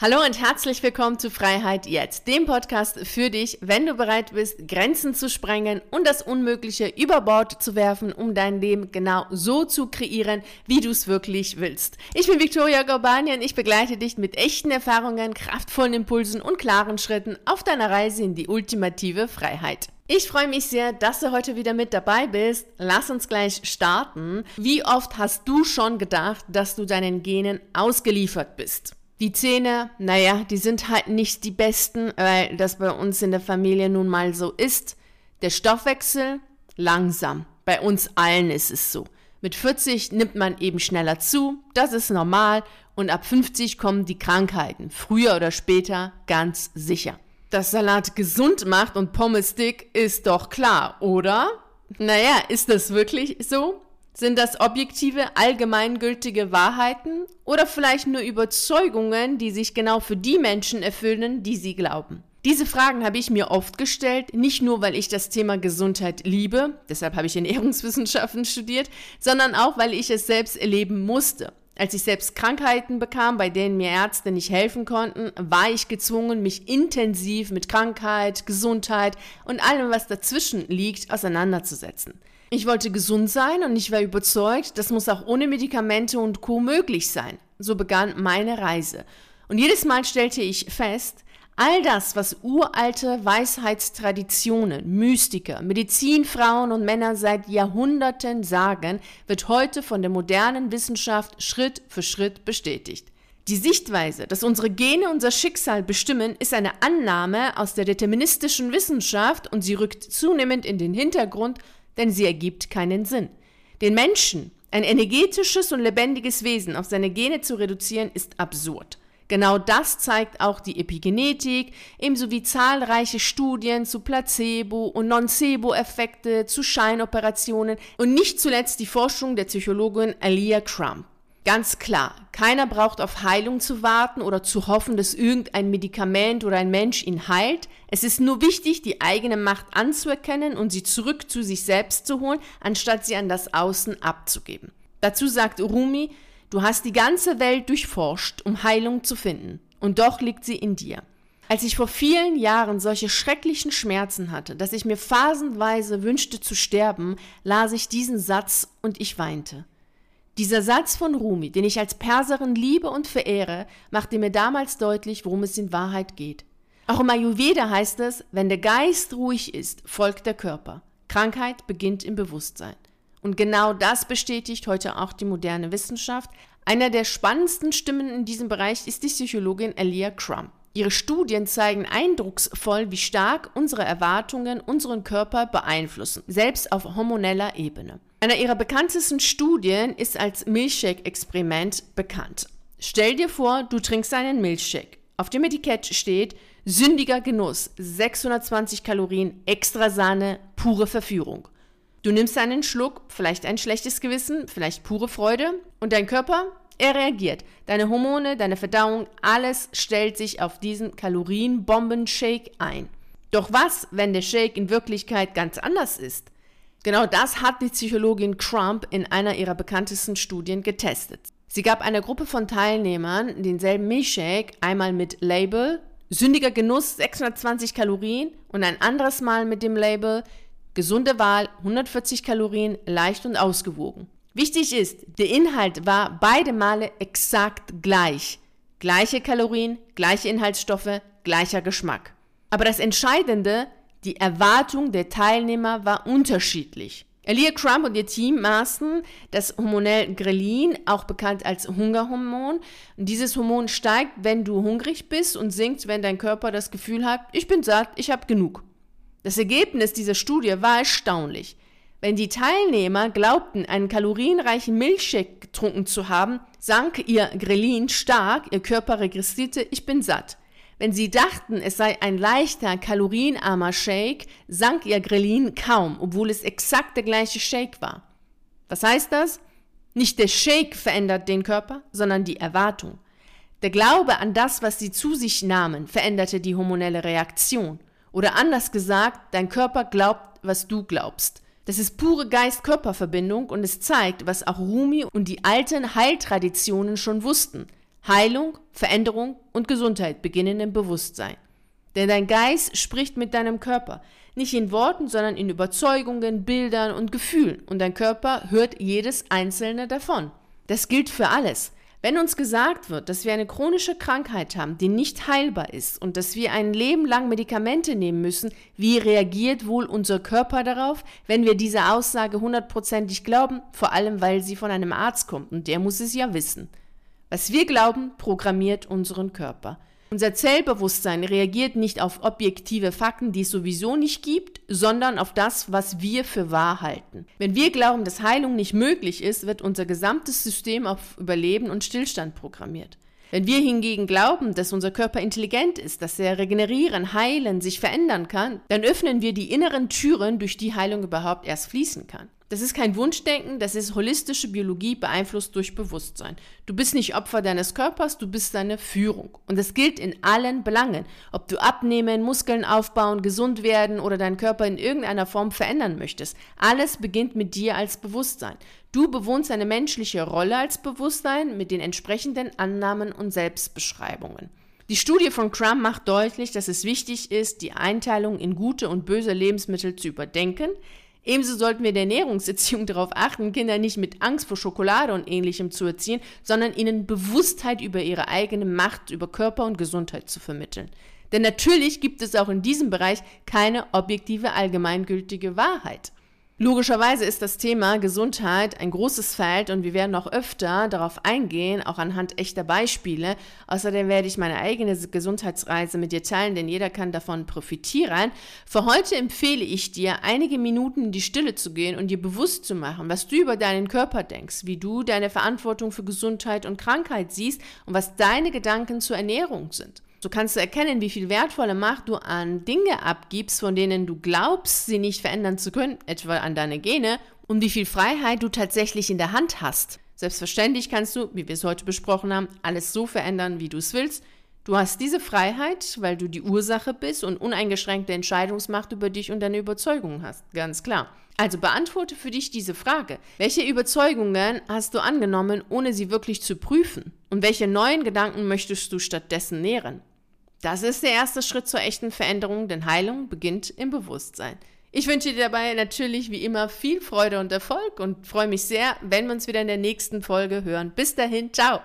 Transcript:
Hallo und herzlich willkommen zu Freiheit jetzt, dem Podcast für dich, wenn du bereit bist, Grenzen zu sprengen und das Unmögliche über Bord zu werfen, um dein Leben genau so zu kreieren, wie du es wirklich willst. Ich bin Viktoria Gorbanian, ich begleite dich mit echten Erfahrungen, kraftvollen Impulsen und klaren Schritten auf deiner Reise in die ultimative Freiheit. Ich freue mich sehr, dass du heute wieder mit dabei bist. Lass uns gleich starten. Wie oft hast du schon gedacht, dass du deinen Genen ausgeliefert bist? Die Zähne, die sind halt nicht die besten, weil das bei uns in der Familie nun mal so ist. Der Stoffwechsel, langsam. Bei uns allen ist es so. Mit 40 nimmt man eben schneller zu, das ist normal. Und ab 50 kommen die Krankheiten, früher oder später ganz sicher. Dass Salat gesund macht und Pommes dick, ist doch klar, oder? Ist das wirklich so? Sind das objektive, allgemeingültige Wahrheiten oder vielleicht nur Überzeugungen, die sich genau für die Menschen erfüllen, die sie glauben? Diese Fragen habe ich mir oft gestellt, nicht nur, weil ich das Thema Gesundheit liebe, deshalb habe ich Ernährungswissenschaften studiert, sondern auch, weil ich es selbst erleben musste. Als ich selbst Krankheiten bekam, bei denen mir Ärzte nicht helfen konnten, war ich gezwungen, mich intensiv mit Krankheit, Gesundheit und allem, was dazwischen liegt, auseinanderzusetzen. Ich wollte gesund sein und ich war überzeugt, das muss auch ohne Medikamente und Co. möglich sein. So begann meine Reise. Und jedes Mal stellte ich fest, all das, was uralte Weisheitstraditionen, Mystiker, Medizinfrauen und Männer seit Jahrhunderten sagen, wird heute von der modernen Wissenschaft Schritt für Schritt bestätigt. Die Sichtweise, dass unsere Gene unser Schicksal bestimmen, ist eine Annahme aus der deterministischen Wissenschaft und sie rückt zunehmend in den Hintergrund, denn sie ergibt keinen Sinn. Den Menschen, ein energetisches und lebendiges Wesen, auf seine Gene zu reduzieren, ist absurd. Genau das zeigt auch die Epigenetik, ebenso wie zahlreiche Studien zu Placebo- und Nocebo-Effekte, zu Scheinoperationen und nicht zuletzt die Forschung der Psychologin Alia Crump. Ganz klar, keiner braucht auf Heilung zu warten oder zu hoffen, dass irgendein Medikament oder ein Mensch ihn heilt. Es ist nur wichtig, die eigene Macht anzuerkennen und sie zurück zu sich selbst zu holen, anstatt sie an das Außen abzugeben. Dazu sagt Rumi, du hast die ganze Welt durchforscht, um Heilung zu finden. Und doch liegt sie in dir. Als ich vor vielen Jahren solche schrecklichen Schmerzen hatte, dass ich mir phasenweise wünschte zu sterben, las ich diesen Satz und ich weinte. Dieser Satz von Rumi, den ich als Perserin liebe und verehre, machte mir damals deutlich, worum es in Wahrheit geht. Auch im Ayurveda heißt es, wenn der Geist ruhig ist, folgt der Körper. Krankheit beginnt im Bewusstsein. Und genau das bestätigt heute auch die moderne Wissenschaft. Einer der spannendsten Stimmen in diesem Bereich ist die Psychologin Alia Crump. Ihre Studien zeigen eindrucksvoll, wie stark unsere Erwartungen unseren Körper beeinflussen, selbst auf hormoneller Ebene. Einer ihrer bekanntesten Studien ist als Milchshake-Experiment bekannt. Stell dir vor, du trinkst einen Milchshake. Auf dem Etikett steht, sündiger Genuss, 620 Kalorien, extra Sahne, pure Verführung. Du nimmst einen Schluck, vielleicht ein schlechtes Gewissen, vielleicht pure Freude und dein Körper, er reagiert. Deine Hormone, deine Verdauung, alles stellt sich auf diesen Kalorienbomben-Shake ein. Doch was, wenn der Shake in Wirklichkeit ganz anders ist? Genau das hat die Psychologin Crump in einer ihrer bekanntesten Studien getestet. Sie gab einer Gruppe von Teilnehmern denselben Milchshake, einmal mit Label sündiger Genuss 620 Kalorien und ein anderes Mal mit dem Label gesunde Wahl 140 Kalorien, leicht und ausgewogen. Wichtig ist, der Inhalt war beide Male exakt gleich. Gleiche Kalorien, gleiche Inhaltsstoffe, gleicher Geschmack. Aber das Entscheidende, die Erwartung der Teilnehmer war unterschiedlich. Alia Crump und ihr Team maßen das hormonell Grelin, auch bekannt als Hungerhormon. Und dieses Hormon steigt, wenn du hungrig bist und sinkt, wenn dein Körper das Gefühl hat, ich bin satt, ich habe genug. Das Ergebnis dieser Studie war erstaunlich. Wenn die Teilnehmer glaubten, einen kalorienreichen Milchshake getrunken zu haben, sank ihr Grelin stark, ihr Körper regressierte, ich bin satt. Wenn sie dachten, es sei ein leichter, kalorienarmer Shake, sank ihr Grelin kaum, obwohl es exakt der gleiche Shake war. Was heißt das? Nicht der Shake verändert den Körper, sondern die Erwartung. Der Glaube an das, was sie zu sich nahmen, veränderte die hormonelle Reaktion. Oder anders gesagt, dein Körper glaubt, was du glaubst. Das ist pure Geist-Körper-Verbindung und es zeigt, was auch Rumi und die alten Heiltraditionen schon wussten. Heilung, Veränderung und Gesundheit beginnen im Bewusstsein. Denn dein Geist spricht mit deinem Körper. Nicht in Worten, sondern in Überzeugungen, Bildern und Gefühlen. Und dein Körper hört jedes einzelne davon. Das gilt für alles. Wenn uns gesagt wird, dass wir eine chronische Krankheit haben, die nicht heilbar ist und dass wir ein Leben lang Medikamente nehmen müssen, wie reagiert wohl unser Körper darauf, wenn wir diese Aussage 100%ig glauben? Vor allem, weil sie von einem Arzt kommt und der muss es ja wissen. Was wir glauben, programmiert unseren Körper. Unser Zellbewusstsein reagiert nicht auf objektive Fakten, die es sowieso nicht gibt, sondern auf das, was wir für wahr halten. Wenn wir glauben, dass Heilung nicht möglich ist, wird unser gesamtes System auf Überleben und Stillstand programmiert. Wenn wir hingegen glauben, dass unser Körper intelligent ist, dass er regenerieren, heilen, sich verändern kann, dann öffnen wir die inneren Türen, durch die Heilung überhaupt erst fließen kann. Das ist kein Wunschdenken, das ist holistische Biologie beeinflusst durch Bewusstsein. Du bist nicht Opfer deines Körpers, du bist deine Führung. Und das gilt in allen Belangen. Ob du abnehmen, Muskeln aufbauen, gesund werden oder deinen Körper in irgendeiner Form verändern möchtest. Alles beginnt mit dir als Bewusstsein. Du bewohnst eine menschliche Rolle als Bewusstsein mit den entsprechenden Annahmen und Selbstbeschreibungen. Die Studie von Crum macht deutlich, dass es wichtig ist, die Einteilung in gute und böse Lebensmittel zu überdenken. Ebenso sollten wir in der Ernährungserziehung darauf achten, Kinder nicht mit Angst vor Schokolade und Ähnlichem zu erziehen, sondern ihnen Bewusstheit über ihre eigene Macht, über Körper und Gesundheit zu vermitteln. Denn natürlich gibt es auch in diesem Bereich keine objektive, allgemeingültige Wahrheit. Logischerweise ist das Thema Gesundheit ein großes Feld und wir werden noch öfter darauf eingehen, auch anhand echter Beispiele. Außerdem werde ich meine eigene Gesundheitsreise mit dir teilen, denn jeder kann davon profitieren. Für heute empfehle ich dir, einige Minuten in die Stille zu gehen und dir bewusst zu machen, was du über deinen Körper denkst, wie du deine Verantwortung für Gesundheit und Krankheit siehst und was deine Gedanken zur Ernährung sind. So kannst du erkennen, wie viel wertvolle Macht du an Dinge abgibst, von denen du glaubst, sie nicht verändern zu können, etwa an deine Gene, und wie viel Freiheit du tatsächlich in der Hand hast. Selbstverständlich kannst du, wie wir es heute besprochen haben, alles so verändern, wie du es willst. Du hast diese Freiheit, weil du die Ursache bist und uneingeschränkte Entscheidungsmacht über dich und deine Überzeugungen hast, ganz klar. Also beantworte für dich diese Frage. Welche Überzeugungen hast du angenommen, ohne sie wirklich zu prüfen? Und welche neuen Gedanken möchtest du stattdessen nähren? Das ist der erste Schritt zur echten Veränderung, denn Heilung beginnt im Bewusstsein. Ich wünsche dir dabei natürlich wie immer viel Freude und Erfolg und freue mich sehr, wenn wir uns wieder in der nächsten Folge hören. Bis dahin, ciao!